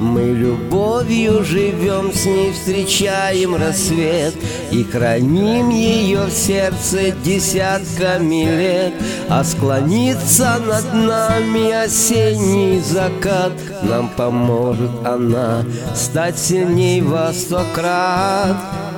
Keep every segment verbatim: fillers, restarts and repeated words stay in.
Мы любовью живем, с ней встречаем рассвет и храним ее в сердце десятками лет. А склониться над нами осенний закат, нам поможет она стать сильней во сто крат.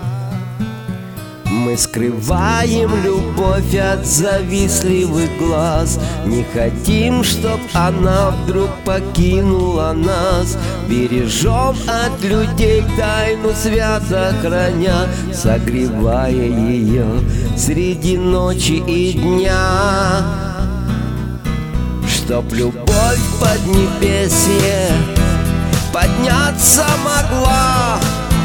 Мы скрываем любовь от завистливых глаз, не хотим, чтоб она вдруг покинула нас. Бережем от людей тайну свято храня, согревая ее среди ночи и дня. Чтоб любовь поднебесье подняться могла,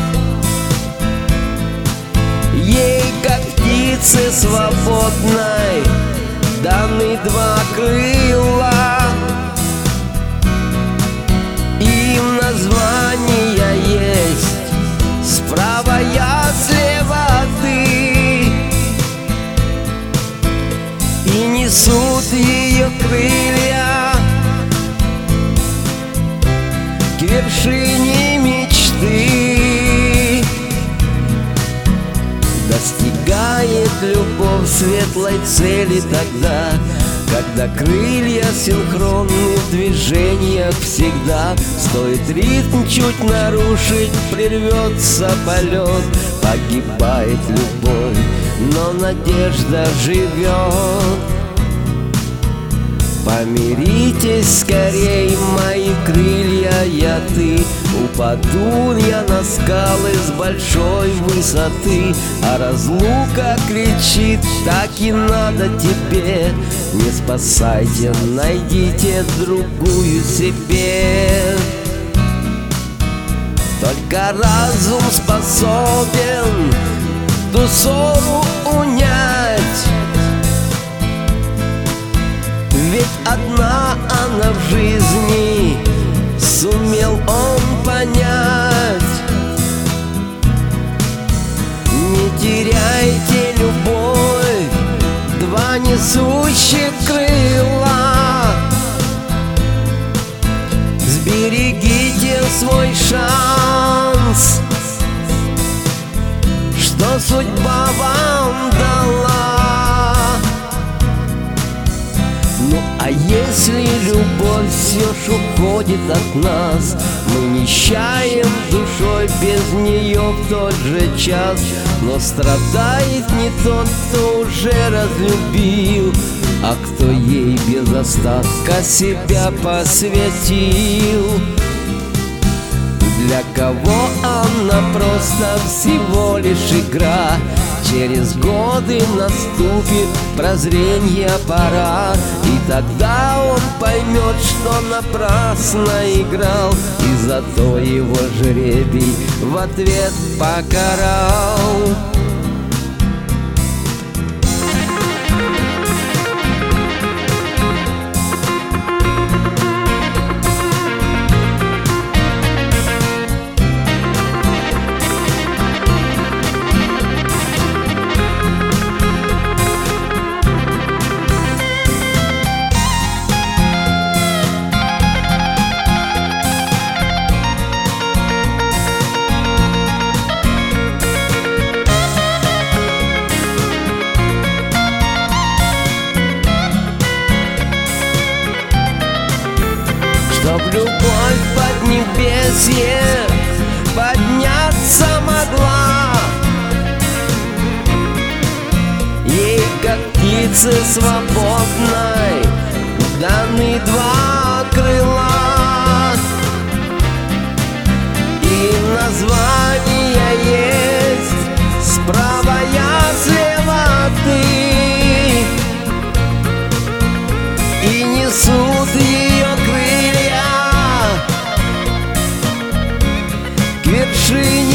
ей, как птице свободной, даны два крыла. Им названия есть, справа я, слева ты, и несут ее крылья к вершине мечты. Достигает любовь светлой цели тогда, когда крылья синхронны в движениях всегда. Стоит ритм чуть нарушить, прервется полет. Погибает любовь, но надежда живет. Помиритесь скорей, мои крылья, я ты. Упаду я на скалы с большой высоты, а разлука кричит: так и надо тебе. Не спасайте, найдите другую себе. Только разум способен ту ссору унять, ведь одна она в жизни, сумел он понять. Не теряйте любовь, два несущих крыла. Сберегите свой шанс, что судьба вам дала. Ну а если любовь все ж уходит от нас, мы нищаем душой без нее в тот же час. Но страдает не тот, кто уже разлюбил, а кто ей без остатка себя посвятил. Для кого она просто всего лишь игра, через годы наступит прозрение пора, и тогда он поймет, что напрасно играл, и зато его жребий в ответ покарал. Чтоб любовь поднебесье подняться могла, ей, как птице свободной, даны два крыла. И названия есть, справа я, слева ты, и несут ее крылья к вершине